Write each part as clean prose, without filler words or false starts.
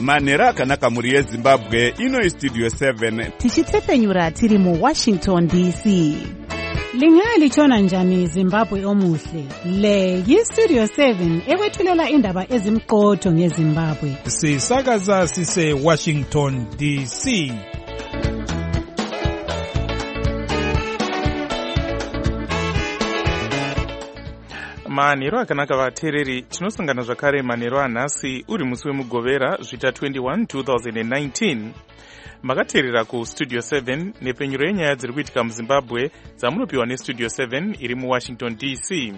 manhero akanaka muri yezimbabwe. Ino istudio 7 tichitsepenyura tiri muWashington DC. Lingalitshona njani Zimbabwe omuhle? Le yiStudio 7 ekwethulela indaba ezimqotho ngeZimbabwe. Sisakaza sise Washington DC. Manhero akanaka vateereri, tinosangana zvakare manhero anhasi uri musi wemugovera zvita 21 2019. Makateerera kuStudio 7 nepenyuro yenyaya dziri kuitika muZimbabwe dzamunopiwa neStudio 7 iri muWashington DC.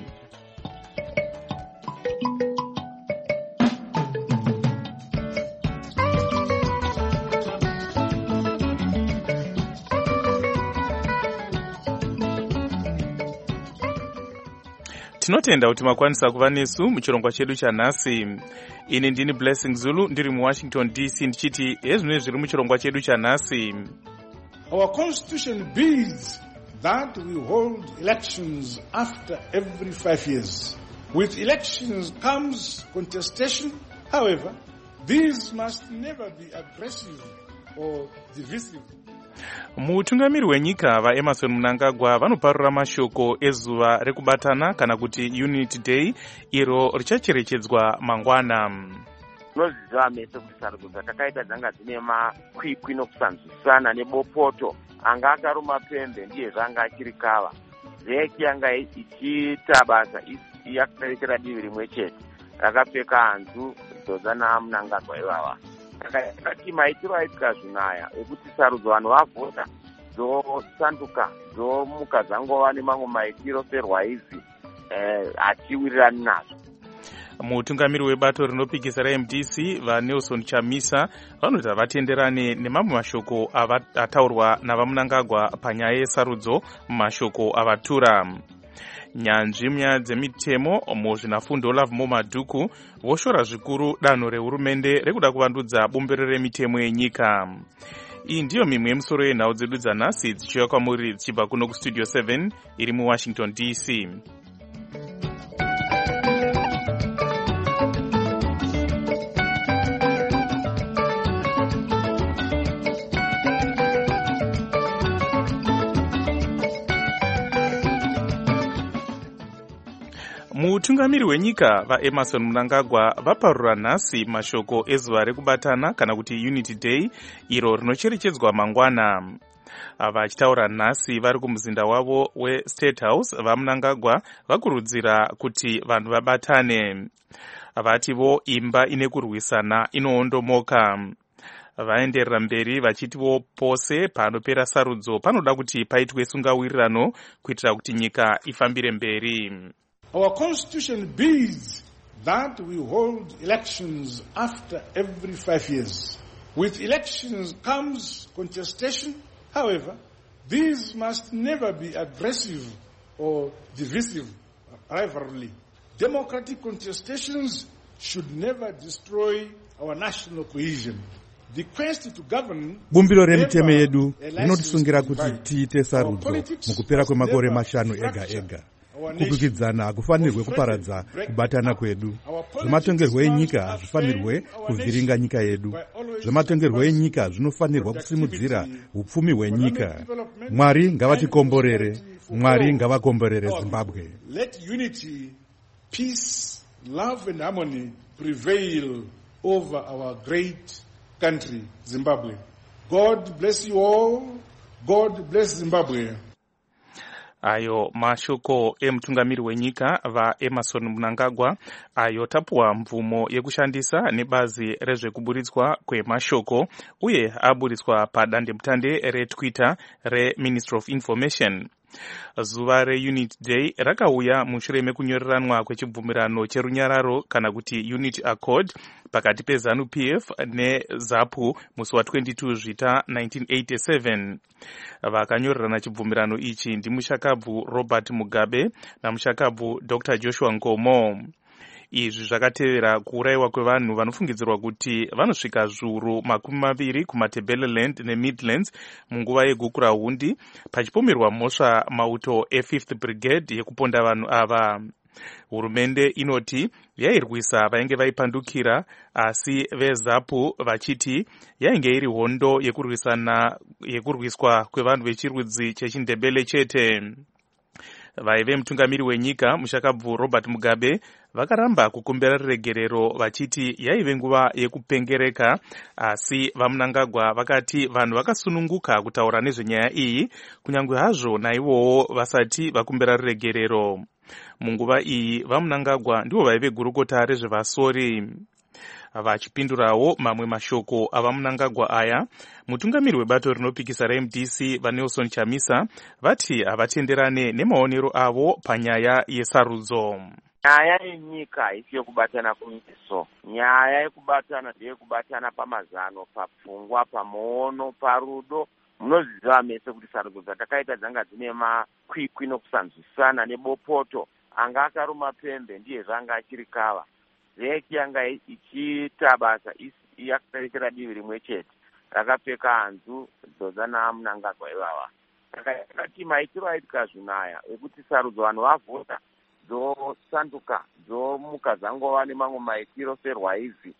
Tinotenda kuti makwanisa kuva nesu muchirongwa chedu chanhasi. Ini ndini Blessing Zulu ndiri muWashington DC ndichiti hezvino zviri muchirongwa chedu chanhasi. Our constitution bids that we hold elections after every 5 years. With elections comes contestation. However, these must never be aggressive or divisive. Mutungamiri wenyika vaEmmerson Mnangagwa vanoparura mashoko ezuva rekubatana kana kuti Unity Day iro richacherechedzwa mangwana. Tinoziva mese kuti sarudzo dzatakaita dzanga dzine makwikwi nokusanzwisana nebopoto anga akaruma pembe ndiye zvanga achiri kava. Zeki yanga ichiita basa yakarekera divi rimwe chete rakapfeka hanzu dzodzana Mnangagwa ivava. Takati maitiro aitika zvinaya ekuti sarudzo vanhu vavhota dzosanduka dzomuka dzangova nemamwe maitiro serwaizi hachiwirirani nazvo. Mutungamiri webato rinopikisa raMDC vaNelson Chamisa vanoti havatenderane nemamwe mashoko ataurwa navaMnangagwa panyaya yesarudzo mumashoko avatura. Nyanzvi munyaya dzemitemo muzvinafundo Love Madhuku voshora zvikuru danho rehurumende rekuda kuvandudza bumbiro remitemo yenyika. Iyi ndiyo mimwe yemusoro yenhau dzedu dzanhasi dzichiuya kwamuri dzichibva kuno kuStudio 7 iri muWashington DC. Mutungamiri wenyika vaEmmerson Mnangagwa vaparura nhasi mashoko ezuva rekubatana kana kuti Unity Day iro rinocherechedzwa mangwana. Vachitaura nhasi vari kumuzinda wavo weState House, vaMnangagwa vakurudzira kuti vanhu vabatane. Vativo imba ine kurwisana inoondomoka. Vaenderera mberi vachitivo pose panopera sarudzo panoda kuti paitwe sungawirirano kuitira kuti nyika ifambire mberi. Our constitution bids that we hold elections after every 5 years. With elections comes contestation. However, these must never be aggressive or divisive rivalry. Democratic contestations should never destroy our national cohesion. The quest to govern bumbiro remitemo yedu rinotisungira kuti tiite sarudzo mukupera kwemakore 5 ega. Kukwikwidzana hakufanirwe kuparadza kubatana kwedu. Zvematongerwo enyika hazvifanirwe kuvhiringa nyika yedu. Zvematongerwo enyika zvinofanirwa kusimudzira hupfumi hwenyika. Mwari ngavatikomborere. Mwari ngavakomborere Zimbabwe. Let unity, peace, love and harmony prevail over our great country, Zimbabwe. God bless you all. God bless Zimbabwe. Ayo mashoko emutungamiri wenyika vaEmmerson Mnangagwa ayo tapuwa mvumo yekushandisa nebazi rezvekuburitswa kwemashoko uye aburitswa padandemutande reTwitter reMinistry of Information. Zuva reUnity Day rakauya mushure mekunyoreranwa kwechibvumirano cherunyararo kana kuti Unity Accord pakati peZANU-PF neZAPU musi wa22 zvita 1987. Vakanyorerana chibvumirano ichi ndimushakabvu Robert Mugabe namushakabvu Dr. Joshua Nkomo. Izvi zvakatevera kuurayiwa kwevanhu vanofungidzirwa kuti vanosvika zviuru 20 kuMatabeleland neMidlands munguva yegukurahundi pachipomerwa mhosva mauto e5th Brigade yekuponda vanhu ava. Hurumende inoti yairwisa vainge vaipandukira, asi veZAPU vachiti yainge iri hondo yekurwiswa kwevanhu vechirudzi chechindebele chete. Vaive mutungamiri wenyika Mushakabvu Robert Mugabe vakaramba kukumbira regerero vachiti yaive nguva yekupengereka, asi vaMnangagwa vakati vanhu vakasununguka kutaura nezvenyaya iyi kunyange hazvo naivowo vasati vakumbira regerero. Munguva iyi vaMnangagwa ndivo vaive gurukota rezvevasori. Vachipindurawo mamwe mashoko avaMnangagwa aya, mutungamiri webato rinopikisa reMDC vaNelson Chamisa vati havatenderane nemaonero avo panyaya yesarudzo. Nyaya yenyika isi yekubatana kumiso. Nyaya yekubatana ndeyekubatana pamazano, papfungwa, pamuono, parudo. Munoziva mese kuti sarudzo dzatakaita dzanga dzine makwikwi nokusanzwisana nebopoto. Anga akaruma pembe ndiye zvanga achiri kava. Zeki yanga ichiita basa yakarekera divi rimwe chete, rakapfeka hanzu dzodzana Mnangagwa ivava. Takati maitiro aitika zvinaya ekuti sarudzo vanhu vavhota dzosanduka dzomuka dzangova nemamwe maitiro serwaizi,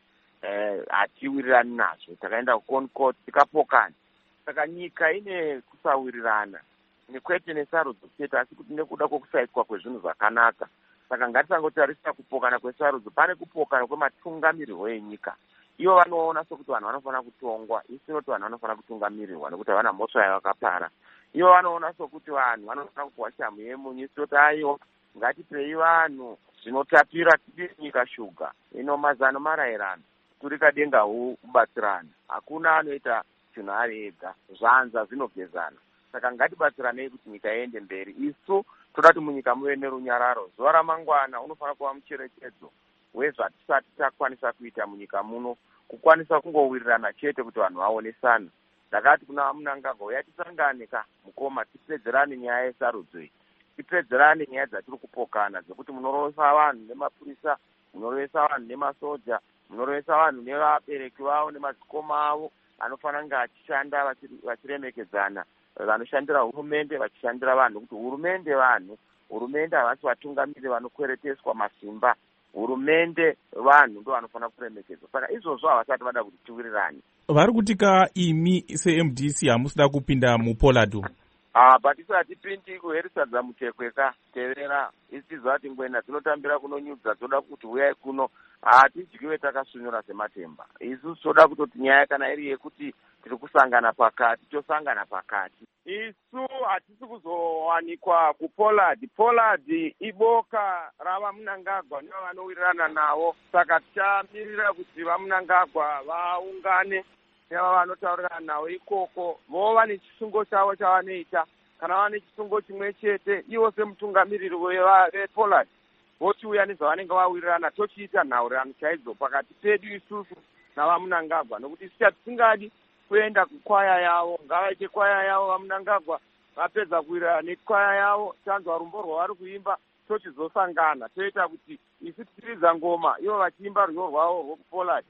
hatiwirirani nazvo. Takaenda kuConcord tikapokana. Saka nyika ine kusawirirana, nekwete nesarudzo chete, asi kuti nekuda kwokusaitwa kwezvinhu zvakanaka. Saka ngatisangotarisa kupokana kwesarudzo, pane kupokana kwematungamiriro enyika. Ivo vanoona sokuti vanhu vanofana kutongwa, isinoti vanhu vanofana kutungamirirwa nekuti havana mhosva yavakapara. Ivo vanoona sokuti vanhu vanofana kupuwa shamu yemunyu, isinoti aiwa ngatipei vanhu zvinotapira tiri nyika shuga. Ino mazano marayirana, turika denga huu kubatsirana. Hakuna anoita chinhu ari ega, zvanza zvinogezana. Saka ngatibatsiranei kuti nyika iende mberi. Isu toda kuti munyika muve nerunyararo. Zuva ramangwana unofana kuva mucherechedzo wezvatisati takwanisa kuita munyika muno, kukwanisa kungowirirana chete kuti vanhu vaonesana. Ndakati kuna Mnangagwa uyai tisangane mukoma, tipedzerane nyaya yesarudzo iyi, tipedzerane nyaya dzatiri kupokana dzekuti munorovesa vanhu nemapurisa, munorovesa vanhu nemasoja, munorovesa vanhu nevabereki vavo nemadzikoma avo anofana kunge achishanda vachiremekedzana, vanoshandira hurumende vachishandira vanhu, kuti hurumende vanhu, hurumende havasi vatungamiri vanokwereteswa masimba, hurumende vanhu ndo vanofana kuremekedzwa. Saka izvozvo havasati vada kuti tiwirirane. Vari kutika imi seMDC hamusida kupinda muPollard? Patisati pindi kuherisadza mutekweka tevera, isizva kuti ngwena dzinotambira kunonyudza, dzoda kuti uyai kuno, hatidyiwe takasunyura sematemba. Isu toda kutoti nyaya kana iri yekuti tiri kusangana pakati, tosangana pakati. Isu hatisi kuzowanikwa kuPollard. Pollard iboka ravaMnangagwa nivo vanowirirana navo. Saka tichamirira kuti vaMnangagwa vaungane neva vanotaurirana navo ikoko, vova nechisungo chavo chavanoita. Kana vane chisungo chimwe chete, ivo semutungamiriri wePollard vochiuya nezvavanenge vawirirana, tochiita nhaurirano chaidzo pakati pedu isusu navaMnangagwa, nokuti isi hatisingadi kuenda kukwaya yavo. Ngavaite kwaya yavo vaMnangagwa, vapedza kuwirirana nekwaya yavo, tanzwa rumbo rwavari kuimba, tochizosangana toita kuti isi tichiridza ngoma, ivo vachiimba rwiyo rwavo rwokuPollard.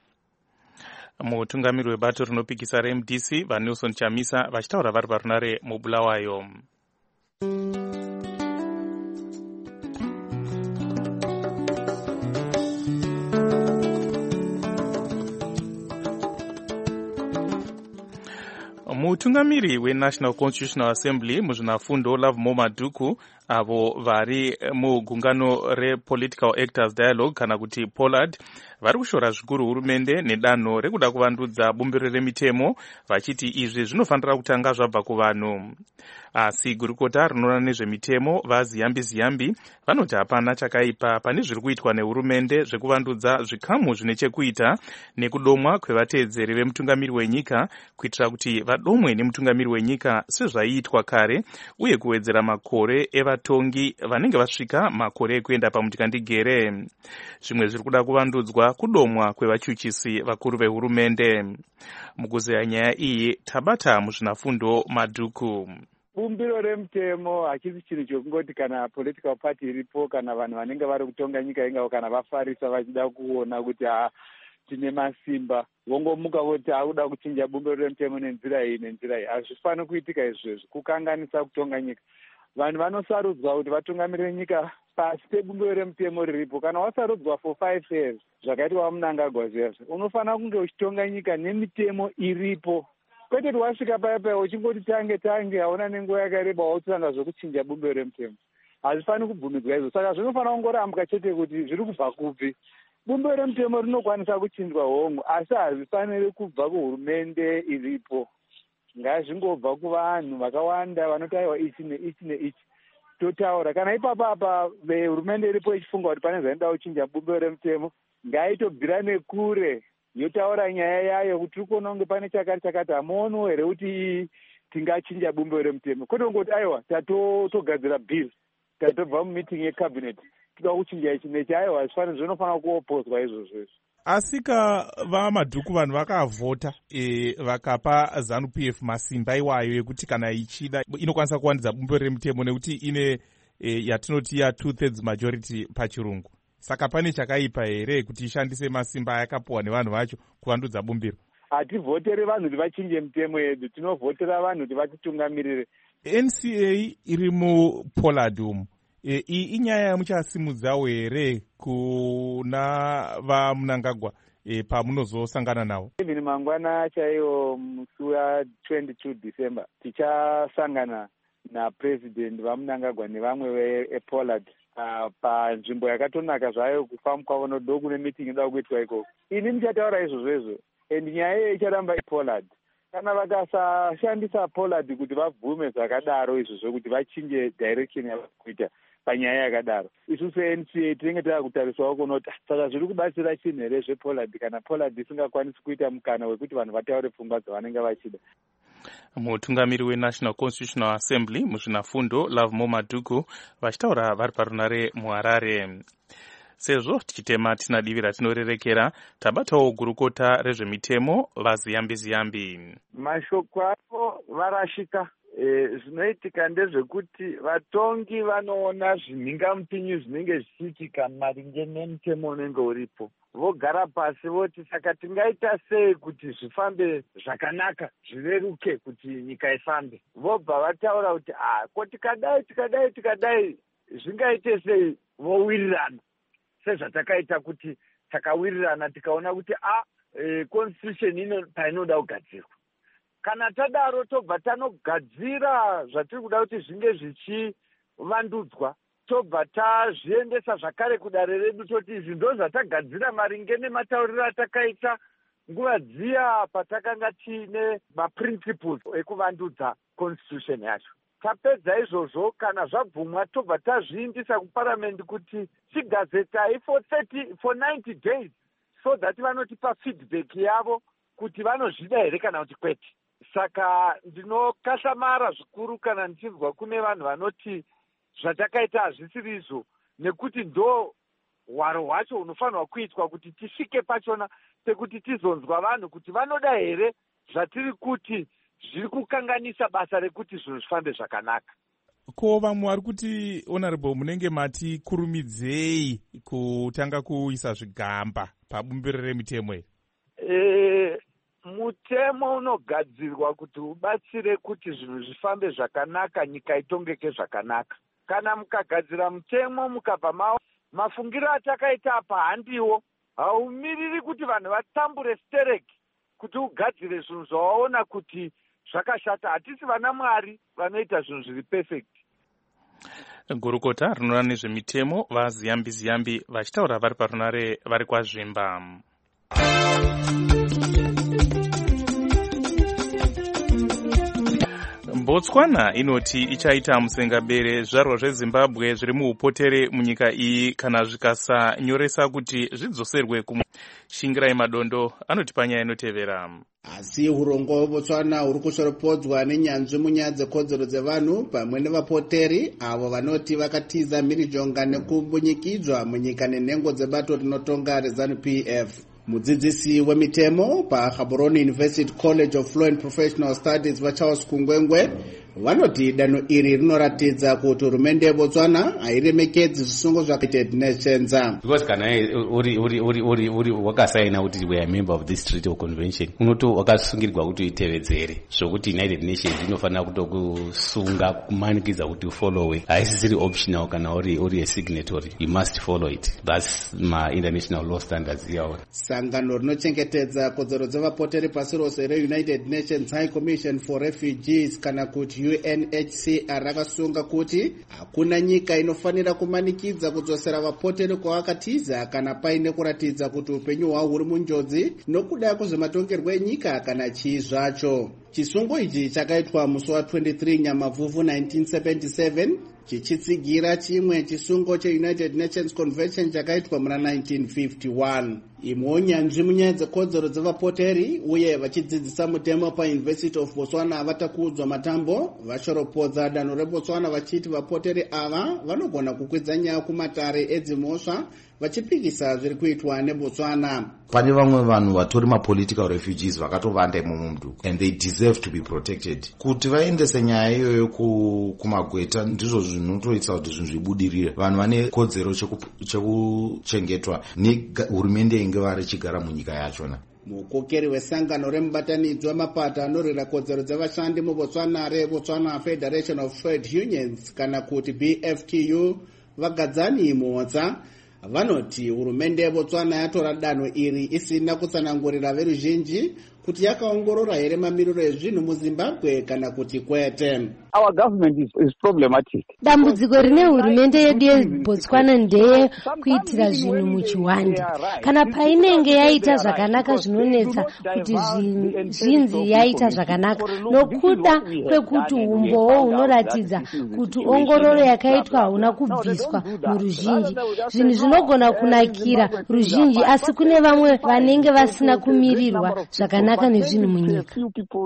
Mutungamiri webato rinopikisa reMDC vaNelson Chamisa vachitaura vari parunare muBulawayo. Mutungamiri weNational Constitutional Assembly muzvinafundo Lovemore Madhuku avo vari mugungano rePolitical Actors Dialogue kana kuti Pollard vari kushora zvikuru hurumende nedanho rekuda kuvandudza bumbiro remitemo, vachiti izvi zvinofanira kutanga zvabva kuvanhu. Asi gurukota rinoona nezvemitemo vaZiyambi vanoti hapana chakaipa pane zviri kuitwa nehurumende zvekuvandudza zvikamu zvine chekuita nekudomwa kwevateedzeri vemutungamiri wenyika, kuitira kuti vadomwe nemutungamiri wenyika sezvaiitwa kare, uye kuwedzera makore evatongi vanenge vasvika makore ekuenda pamutingandigere. Zvimwe zviri kuda kuvandudzwa kudomwa kwevachuchisi vakuru vehurumende. Mukuzeya nyaya iyi tabata muzvinafundo Madhuku. Bumbiro remutemo hachisi chinhu chokungoti kana political party iripo kana vanhu vanenge vari kutonga nyika ingavo kana vafarisa vachida kuona kuti tine masimba vongomuka kuti akuda kuchinja bumbiro remutemo nenzira iyi nenzira iyi. Hazvifani kuitika izvozvo, kukanganisa kutonga nyika. Vanhu vanosarudzwa kuti vatungamirire nyika pasi pebumbiro remutemo riripo. Kana wasarudzwa for 5 years zvakaitwa Mnangagwa zviyazvo, unofanira kunge uchitonga nyika nemitemo iripo, kwete kuti wasvika paya uchingoti tange hauna nenguva yakareba wautanga zvokuchinja bumbiro remutemo. Hazvifaniri kubvumidzwa izvo. Saka zvinofanira kungorambwa chete kuti zviri kubva kupi. Bumbiro remutemo rinokwanisa kuchinjwa hongu, asi hazvifaniri kubva kuhurumende iripo. Ngazvingobva kuvanhu vakawanda vanoti aiwa ichi neichi neichi. Totaura kana ipapa hurumende iripo ichifunga kuti pane zvainoda kuchinja bumbiro remutemo, ngaitobvira kure yotaura nyaya yayo kuti tiri kuona kunge pane chakati hamuoni here kuti tingachinja bumbiro remutemo, kwete kungoti aiwa tatogadzira bill tatobva mumeeting yecabinet toda kuchinja ichi nechi. Aiwa hazvifaniri, zvinofanira kuopozwa izvozvo. Asika vamadhuku vanhu vakavhota vakapa ZANU-PF masimba iwayo ekuti kana ichida inokwanisa kuwandidza bumbiro remutemo nekuti ine yatinoti ya 2/3 majority pachirungu. Saka pane chakaipa here kuti ishandise masimba ayakapuwa nevanhu vacho kuvandudza bumbiro? Hativhoteri vanhu kuti vachinje mitemo yedu, tinovhotera vanhu kuti vatitungamirire. NCA iri muPollard umu. Iyi inyaya yamuchasimudzawo here kuna vaMnangagwa pamunozosangana navo? Even mangwana chaiwo musi wa22 December tichasangana napresident vaMnangagwa nevamwe vePollard panzvimbo yakatonaka zvayo kufamba kwavo nodo kune meeting inoda kuitwa ikoko. Ini ndichataura izvozvo and nyaya iyo icharamba iPollard. Kana vakasashandisa Pollard kuti vabvume zvakadaro izvozvo kuti vachinje direction yavakuita panyaya yakadaro, isu seNCA tinenge takutariswawo kunoti saka zviri kubatsira chinhu here zvePollard kana Pollard isingakwanisi kuita mukana wekuti vanhu vataure pfungwa dzavanenge vachida. Mutungamiri weNational Constitutional Assembly muzvinafundo Lovemore Madhuku vachitaura vari parunare muHarare. Sezvo tichitema tina divi ratinorerekera, tabatawo gurukota rezvemitemo vaZiyambi. Mashoko avo varashika. Zvinoitika ndezvekuti vatongi vanoona zvinhingamupinyu zvinenge zvichiitika maringe nemutemo unenge uripo. Vogara pasi voti saka tingaita sei kuti zvifambe zvakanaka, zvireruke kuti nyika ifambe. Vobva vataura kuti ko tikadai zvingaite sei, vowirirana. Sezvatakaita kuti takawirirana tikaona kuti constitution ino painoda kugadzirwa. Kana tadaro tobva tanogadzira zvatiri kuda kuti zvinge zvichivandudzwa, tobva tazviendesa zvakare kudare redu toti izvi ndo zvatagadzira maringe nematauriro atakaita nguva dziya patakanga tiine maprinciples ekuvandudza constitution yacho. Tapedza izvozvo, kana zvabvumwa tobva tazviindisa kuparamendi kuti chigazetai for 90 days so that vanotipa feedback yavo kuti vanozvida here kana kuti kwete. Saka ndinokashamara zvikuru kana ndichinzwa kune vanhu vanoti zvatakaita hazvisiri izvo, nekuti ndo hwaro hwacho hunofanirwa kuitwa kuti tisvike pachona pekuti tizonzwa vanhu kuti vanoda here zvatiri kuti zviri kukanganisa basa rekuti zvinhu zvifambe zvakanaka. Ko vamwe vari kuti honorable munenge mati kurumidzei kutanga kuisa zvigamba pabumbiro remitemo iyi? Mutemo unogadzirwa kuti ubatsire kuti zvinhu zvifambe zvakanaka, nyika itongeke zvakanaka. Kana mukagadzira mutemo mukabva mafungiro atakaita apa handiwo, haumiriri kuti vanhu vatambure stereki kuti ugadzire zvinhu zvawaona kuti zvakashata. Hatisi vana Mwari vanoita zvinhu zviri perfect. Gurukota rinoona nezvemitemo vaZiyambi vachitaura vari parunare vari kwaZvimba. Botswana inoti ichaita musengabere zvizvarwa zveZimbabwe zviri muupotere munyika iyi kana zvikasanyoresa kuti zvidzoserwe kumushingirai madondo. Anoti panyaya inotevera. Asi urongwa hweBotswana huri kushoropodzwa nenyanzvi munyaya dzekodzero dzevanhu pamwe nevapoteri avo vanoti vakatiza mhirizhonga nekumbunyikidzwa munyika nenhengo dzebato rinotonga reZANU-PF. Mudzidzisi wemitemo paGaborone University College of Law and Professional Studies vaCharles Kungwengwe vanoti danho iri rinoratidza kuti hurumende yebotswana hairemekedzi zvisungo zvaunited nations. Because kana uri wakasaina kuti we are member of this treaty or convention, unoto wakasungirirwa kuti uitevedzere zvokuti United Nations inofanira kutokusunga kumanikidza kuti ufollowe. Haisisiri optional kana uri a signatory, you must follow it. That's my international law standards yawo. Sangano rinochengetedza kodzero dzevapoteri pasi rose reunited nations high commission for refugees kana kuti UNHCR rakasunga kuti hakuna nyika inofanira kumanikidza kudzosera vapoteri kwavakatiza kana paine kuratidza kuti upenyu hwavo huri munjodzi nokuda kwezvematongerwo enyika kana chii zvacho. Chisungo ichi chakaitwa musi wa23 Nyamavhuvhu 1977 chichitsigira chimwe chisungo cheUnited Nations Convention chakaitwa muna 1951. Imwe nyanzvi munyaya dzekodzero dzevapoteri uye vachidzidzisa mutemo paUniversity of Botswana vatakuudzwa matambo vashoropodza danho reBotswana vachiti vapoteri ava vanogona kukwidza nyaya kumatare edzimhosva vachipikisa zviri kuitwa neBotswana. Pane vamwe vanhu vatori mapolitical refugees vakatovanda imomo muduku and they deserve to be protected. Kuti vaendese nyaya iyoyo kumagweta ndizvo zvinotoita kuti zvinhu zvibudirire. Vanhu vane kodzero chekuchengetwa nehurumende inge vari chigara munyika yachona. Mukokeri wesangano remubatanidzwa wemapato anorwira kodzero dzevashandi muBotswana reBotswana Federation of Trade Unions kana kuti BFTU Vagadzani Motsa vanoti hurumende yeBotswana yatora danho iri isina kutsanangurira veruzhinji kuti yakaongorora here mamiriro ezvinhu muZimbabwe kana kuti kwete. Our government is problematic. Dambudziko rine hurumende yedu yeBotswana ndeye kuitira zvinhu muchiwanda. Kana painenge yaita zvakanaka zvinonetsa kuti zvinzi yaita zvakanaka nokuda kwekuti umbowo hunoratidza kuti ongororo yakaitwa hauna kubviswa muruzhinji. Zvinhu zvinogona kunakira ruzhinji asi kune vamwe vanenge vasina kumirirwa zvakanaka nezvinhu munyika.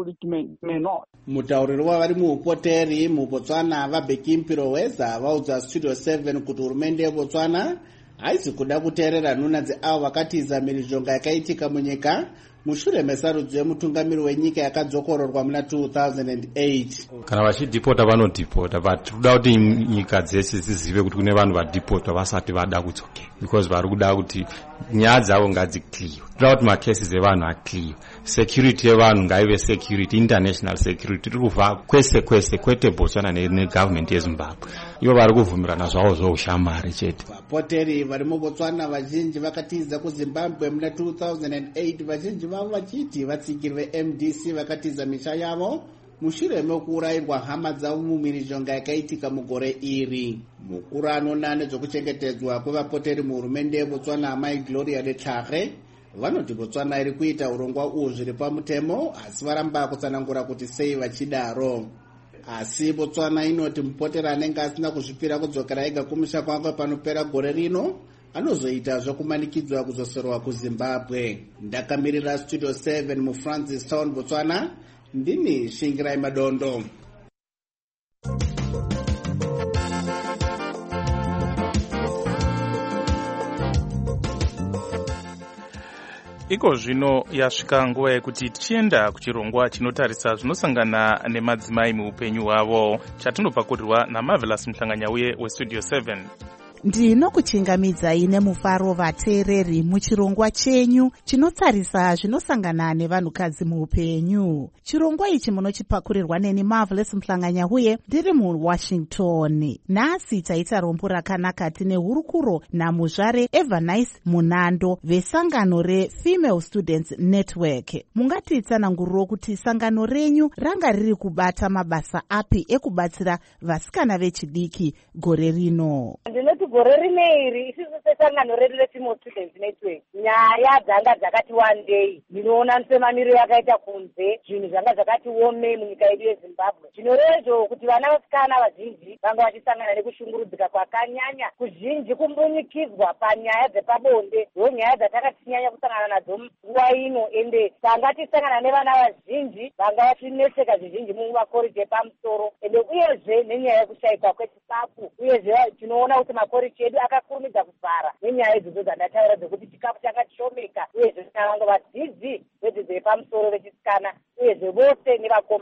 Mutauriri wavari muupoteri muBotswana vaBheki Mpiroweza vaudza Studio 7 kuti hurumende yeBotswana haisi kuda kuteerera nhuna dzeavo vakatiza mhirizhonga yakaitika munyika mushure mesarudzo yemutungamiri wenyika yakadzokororwa muna 2008. Kana vachidhipota vanodhipota, but tinoda kuti nyika dzese dzizive kuti kune vanhu vadhipota vasati vada kudzokera, because vari kuda kuti nyaya dzavo ngadzikliwe. Tinoda kuti macases evanhu akliwe, security yevanhu ngaive security, international security. Tiri kubva kwese kwete Botswana negovernment yeZimbabwe. Ivo vari kubvumirana zvavo zvoushamwari chete. Vapoteri vari muBotswana vazhinji vakatiza kuZimbabwe muna 2008 vazhinji vavo vachiti vatsigirwe MDC vakatiza misha yavo mushure mekuurayirwa hama dzavo mumhirizhonga yakaitika mugore iri. Mukuru anoona nezvokuchengetedzwa kwevapoteri muhurumende yeBotswana Amai Gloria Letlhare vanoti Botswana iri kuita urongwa uhu zviri pamutemo asi varamba kutsanangura kuti sei vachidaro. Asi Botswana inoti mupoteri anenge asina kuzvipira kudzokera ega kumusha kwake panopera gore rino anozoita zvokumanikidzwa kuzoserwa kuZimbabwe. Ndakamirira Studio 7 muFrancis Town Botswana, ndini Shingirai Madondo. Iko zvino yasvika nguva yekuti tichienda kuchirongwa chinotarisa zvinosangana nemadzimai muupenyu hwavo chatinopakurirwa naMarvelous Mhlanganyauye weStudio 7. Ndinokuchingamidzai nemufaro vateereri muchirongwa chenyu chinotarisa zvinosangana nevanhukadzi muupenyu. Chirongwa ichi munochipakurirwa neni Marvelous Mhlanganyauye ndiri muWashington. Nhasi taita rombo rakanaka tine hurukuro namuzvare Evanice Munando vesangano reFemale Students Network. Mungatitsananguriro kuti sangano renyu ranga riri kubata mabasa api ekubatsira vasikana vechidiki gore rino? Gore rineiri isusu sesangano redu reFemale Students Network nyaya dzanga dzakati wandei. Ndinoona semaniro yakaita kunze zvinhu zvanga zvakati wome munyika yedu yeZimbabwe. Zvinorezo kuti vana vasikana vazhinji vanga vachisangana nekushungurudzika kwakanyanya kuzhinji kumbunyikidzwa panyaya dzepabonde. Ndonyaya dzatakatinyanya kusangana nadzo nguva ino ende tanga tisangana nevana vazhinji vanga vachineseka zvizhinji mumakoreji epamusoro ende uyezve nenyaya yekushayikwa kwechikafu. Uyezve tinoona kuti makoreji edu akakurumidza kuvhara nenyaya idzodzo dzandataura dzekuti chikafu chakashomeka uyezve vanga vadzidzi vedzidzo yepamusoro vechisikana uyezve vose nevakomana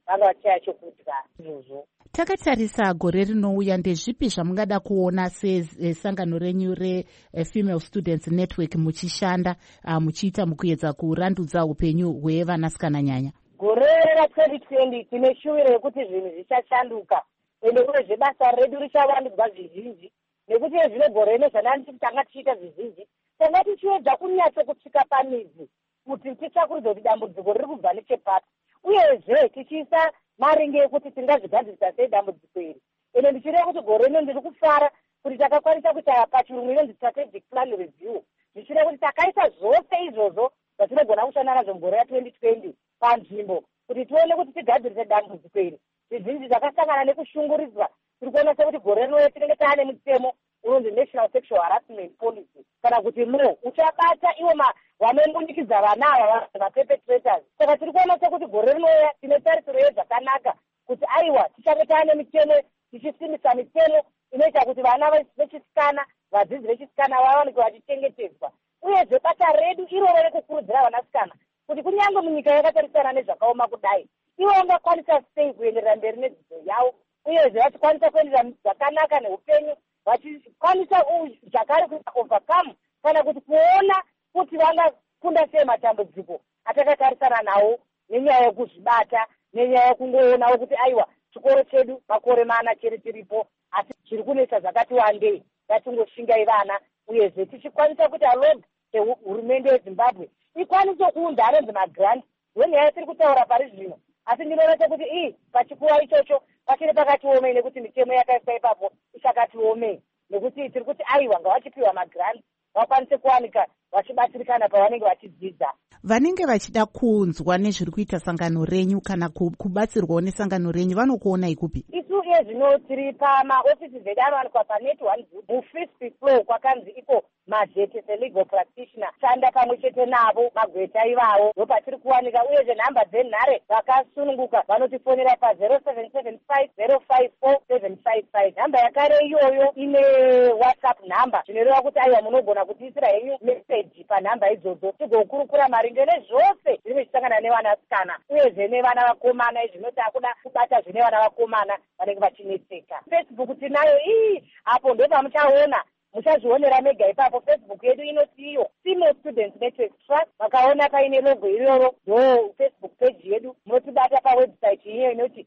vanga vachaya chokudya izvozvo. Takatarisa gore rinouya, ndezvipi zvamungada kuona sesangano renyu reFemale Students Network muchishanda muchiita mukuedza kurandudza upenyu hwevanasikana nyanya? Gore ra2020 tine shuviro yekuti zvinhu zvichashanduka ende uyezve basa redu richavandudzwa zvizhinji, nekuti zvino gore rino zvananditi tanga tichiita zvizhinji tanga tichiedza kunyatso kusvika pamidzi kuti titsvakuridze kuti dambudziko riri kubva nechepapi, uyezve tichiisa maringe ekuti tingazvigadzirisa sei dambudziko iri. Ende ndichireva kuti gore rino ndiri kufara kuti takakwanisa kuita pachirungu inonzi strategic plan review, ndichireva kuti takaisa zvose izvozvo zvatinogona kushanda nazvo mugore ra2020 panzvimbo kuti tione kuti tigadzirise dambudziko iri. Zvizhinji zvakasangana nekushungurudzwa. Tiri kuona sekuti gore rino tinenge taane mutemo unonzi National Sexual Harassment Policy, kana kuti uchabata iwo vanombundikidza vana ava vaperpetrators. Saka tiri kuona sekuti gore rinoya tine tarisiro yezvakanaka kuti aiwa tichange taane mitemo, tichisimbisa mitemo inoita kuti vana vechisikana, vadzidzi vechisikana vawanike vachichengetedzwa. Uyezve basa redu iroro rekukurudzira vanasikana kuti kunyange munyika yakatarisana nezvakaoma kudai, ivo vangakwanisa sei kuenderera mberi nedzidzo yavo, uyezve vachikwanisa kuenderera zvakanaka neupenyu, vachikwanisa zvakare kuita overcome kana kuti kuona kuti vangakunda sei matambudziko atakatarisana nawo, nenyaya yekuzvibata, nenyaya yekungoonawo kuti aiwa chikoro chedu makore mana chiri tiripo asi chiri kunetsa zvakati wandei, ngatingoshingai vana. Uyezve tichikwanisa kuti alog hurumende yeZimbabwe ikwanise kuunda anonzi magrant, wenyaya tiri kutaura pari zvino, asi ndinoona sekuti pachikuva ichocho pachiri pakatiomei nekuti mitemo yakaiswa ipapo ichakatiomei, nekuti tiri kuti aiwa ngavachipiwa magrant vakwanise kuwanika vachibatsirikana pavanenge vachidzidza. Vanenge vachida kunzwa nezviri kuita sangano renyu kana kubatsirwawo nesangano renyu vanokuona ikupi? Isu zvino tiri pamaofisi zedu anowanikwa panet 1 mufirst floor kwakanzi iko majeti selegal practitioner, shanda pamwe chete navo magweta ivavo ndopatiri kuwanika. Uyezve nhamba dzenhare vakasununguka vanotifonera pa0775054755. Nhamba yakare iyoyo ine WhatsApp nhamba, zvinoreva kuti aiwa munogona kutiisira henyu meseji panhamba idzodzo tigokurukura maringe nezvose zviri zvichisangana nevanasikana uyezve nevana vakomana. Izvi zvinoti akuda kubata zvine vana vakomana vanenge vachinetseka. Facebook tinayo apo ndopamuchaona, muchazvionera mega ipapo. Facebook yedu inoti iyo Female Students Network Trust, vakaona paine logo iroro ndo Facebook page yedu. Munotibata pawebsite iyo inoti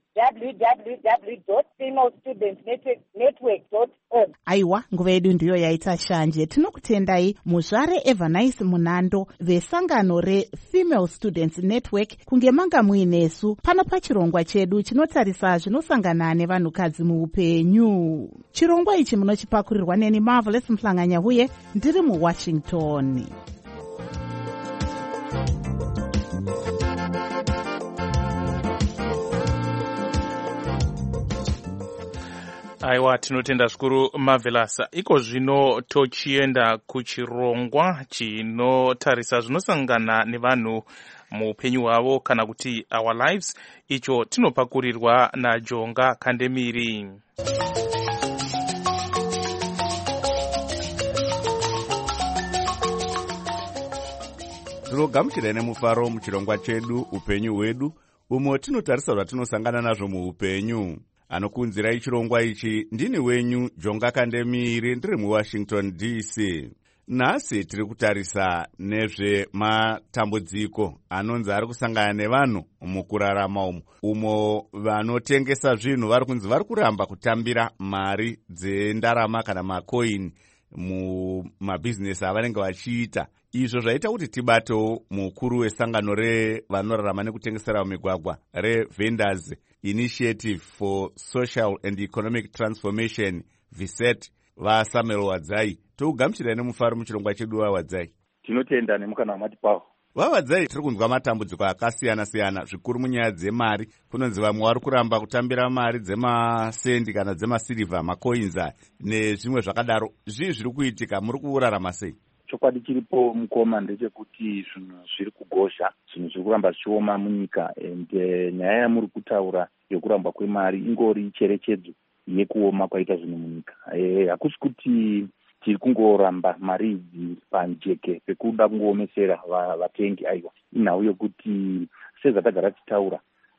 www.femalestudentnetwork.org. Aiwa, nguva yedu ndiyo yaita shanje. Tinokutendai muzvare Evanice Munando vesangano reFemale Students Network kunge manga muinesu pano pachirongwa chedu chinotarisa zvinosangana nevanhukadzi muupenyu. Chirongwa ichi munochipakurirwa neni Marvelous Mhlanganya-Huye, ndiri muWashington. Aiwa, tinotenda zvikuru Marvelous. Iko zvino tochienda kuchirongwa chinotarisa zvinosangana nevanhu muupenyu hwavo kana kuti our lives, icho tinopakurirwa naJonga Kandemiri. Tinogamuchira nemufaro muchirongwa chedu upenyu hwedu, umo tinotarisa zvatinosangana nazvo muupenyu. Anokunzirai chirongwa ichi ndini wenyu Jonga Kandemiri, ndiri muWashington DC. Nhasi tiri kutarisa nezvematambudziko anonzi ari kusangana nevanhu mukurarama umo vanotengesa zvinhu vari kunzi vari kuramba kutambira mari dzendarama kana makoini mumabhizinesi avanenge vachiita. Izvo zvaita kuti tibatewo mukuru wesangano revanorarama nekutengesera mumigwagwa reVendors Initiative for Social and Economic Transformation, VSET, vaSamuel Wadzai. Tougamuchirai nemufaro muchirongwa chedu waWadzai. Tinotenda nemukana wamati pawo. Wadzai, tiri kunzwa matambudziko akasiyana-siyana zvikuru munyaya dzemari. Kunonzi vamwe vari kuramba kutambira mari dzemasendi kana dzemasirivha, makoinza nezvimwe zvakadaro. Zvii zviri kuitika, muri kurarama sei? Chokwadi chiripo mukoma ndechekuti zvinhu zviri kugozha, zvinhu zviri kuramba zvichioma munyika, ende nyaya yamuri kutaura yokuramba kwemari ingori cherechedzo yekuoma kwaita zvinhu munyika. Hakusi kuti tiri kungoramba mari idzi panjeke pekuda kungoomesera vatengi. Aiwa, inhau yokuti sezvatagara tichitaura,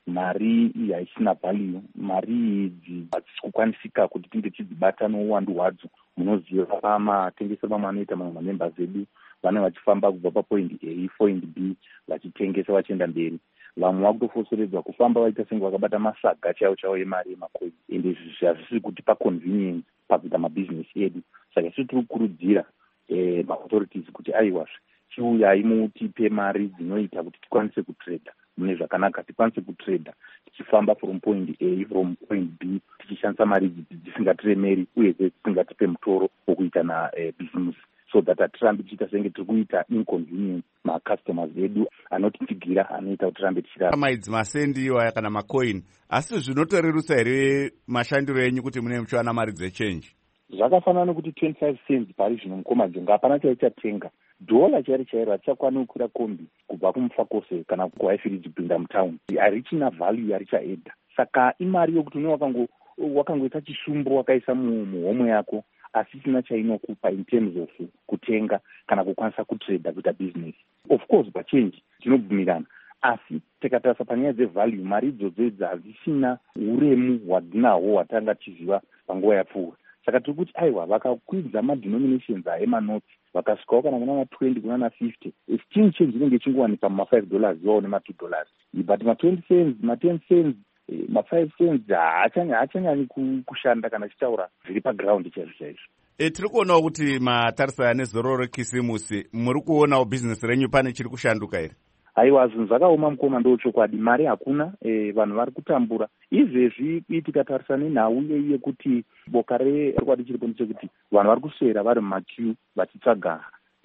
mari haisina value, mari idzi hadzisi kukwanisika kuti tinge tidzibata nouwandu hwadzo. Munoziva matengesero mamwe anoita mamwe mamembers edu vanenge vachifamba kubva papoint A point B vachitengesa vachienda mberi. Vamwe vakutofosoredzwa kufamba vaita senge vakabata masaga chaiwo emari yemakoini, ende izvi hazvisi kuti paconvenience pakuita mabhizinesi edu. Saka isusu tiri kukurudzira maauthorities kuti aiwazve chiuyai mutipe mari dzinoita kuti tikwanise kutreda mune zvakanaka, tikwanise kutreda tichifamba from point A from point B tichishandisa mari dzisingatiremeri uye dzisingatipe mutoro wokuita business, so that hatirambi tichiita senge tiri kuita inconvenience macustomers edu anotitsigira anoita kuti tirambe tichiramba maidzi masendi iwaya kana macoin. Asi zvinotorerusa here mashandiro enyu kuti mune muchiwana mari dzechange? Zvakafanana nekuti 25 cents pari zvino mukoma njonga hapana chaichatenga. Dhola chairo hatichakwana kukwira kombi kubva kumufakose kana kuhaifiriji kupinda mutaundi, harichina value harichaedha. Saka imari yokuti une wakangoita chishumbu wakaisa muhomwe yako asi isina chainokupa in terms of kutenga kana kukwanisa kutreda kuita business. Of course pachange tinobvumirana, asi tikatarisa panyaya dzevalue mari idzodzo hadzisina uremu hwadzinahwo hwatanga tichiziva panguva yapfuura. Saka tiri kuti aiwa vakakwidza madenominations emanoti vakasvikawo kana kuna ma20 kuna na50, exchange change inenge ichingowanikwa muma$5 iwawo nema$2, but ma20 cents ma10 cents ma5 cents haachanyanyi kushanda kana chitaura zviri paground chaizvo. Tiri kuonawo kuti matarisana nezororo rekisimusi muri kuonawo bhizinesi renyu pane chiri kushanduka here? Aiwa, zvinhu zvakaoma mukoma ndochokwadi, mari hakuna, vanhu vari kutambura. Izvezvi tikatarisana nenhau yekuti boka rekwadi chiripo ndechekuti vanhu vari kuswera vari mumaqueue vachitsvaga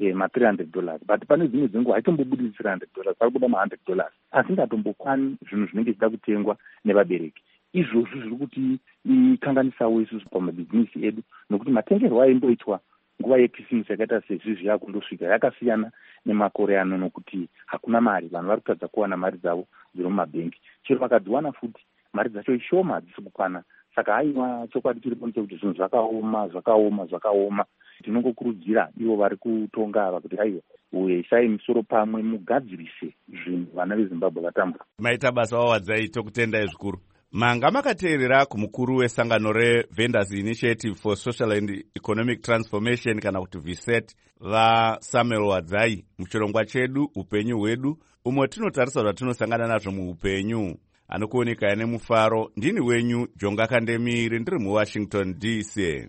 ma$300, but pane dzimwe dzenguva haitombobudisi $300, vari kuda ma$100, asi ngatombokwani zvinhu zvinenge zvichida kutengwa nevabereki. Izvozvo zviri kuti ikanganisawo isusu pamabhizinesi edu, nokuti matengerwo aimboitwa nguva yekisimusi yakaita sezvizvi yakundosvika yakasiyana nemakore ano, nokuti hakuna mari, vanhu vari kutadza kuwana mari dzavo dziri mumabhengi. Chero vakadziwana futi mari dzacho ishoma, hadzisi kukwana. Saka aiwa, chokwadi chiripo ndechekuti zvinhu zvakaoma. Tinongokurudzira ivo vari kutonga ava kuti aiwa, uisai misoro pamwe mugadzirise zvinhu vana veZimbabwe vatambura. Maita basa wawadzai, tokutendai zvikuru. Manga makateerera kumukuru wesangano reVendors Initiative for Social and Economic Transformation kana kuti VSET vaSamuel Wadzai muchirongwa chedu upenyu hwedu, umwe tinotarisa zvatinosangana nazvo muupenyu. Anokuoneka nemufaro, ndini wenyu Jonga Kandemiri, ndiri muWashington DC.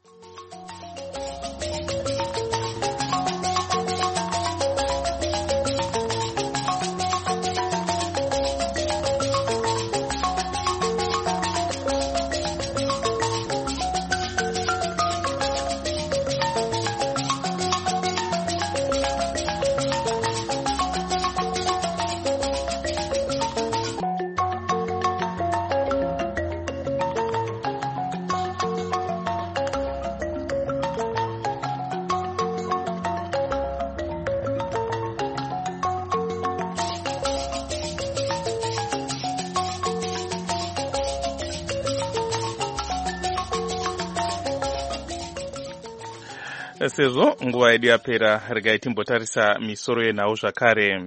Sezvo nguva yedu yapera, regai timbotarisa misoro yenhau zvakare.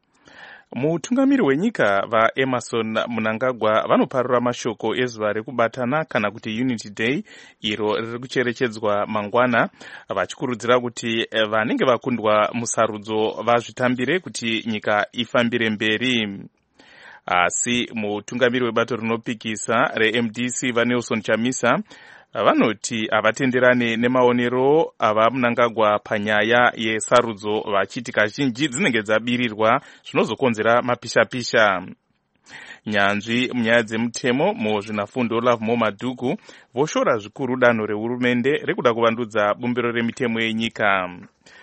Mutungamiri wenyika vaEmmerson Mnangagwa vanoparura mashoko ezuva rekubatana kana kuti Unity Day, iro riri kucherechedzwa mangwana, vachikurudzira kuti vanenge vakundwa musarudzo vazvitambire kuti nyika ifambire mberi. Asi mutungamiri webato rinopikisa reMDC vaNelson Chamisa vanoti havatenderane nemaonero ava Mnangagwa panyaya yesarudzo, vachiti kazhinji dzinenge dzabirirwa zvinozokonzera mapisha-pisha. Nyanzvi munyaya dzemutemo muzvinafundo Love Madhuku voshora zvikuru danho rehurumende rekuda kuvandudza bumbiro remitemo yenyika.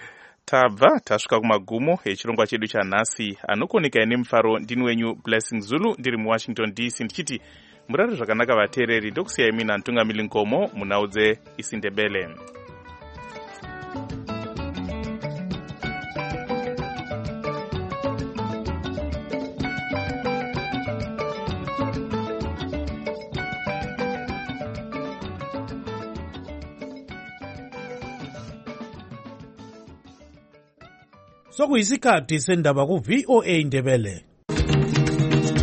Tabva tasvika kumagumo echirongwa chedu chanhasi. Anokoneka nemufaro ndini wenyu Blessing Zulu, ndiri muWashington DC, ndichiti murare zvakanaka vateereri, ndokusiyai mina Ntungamiri Nkomo munaudze isindebele. Sokuyisikhathi sendaba ku VOA Ndebele.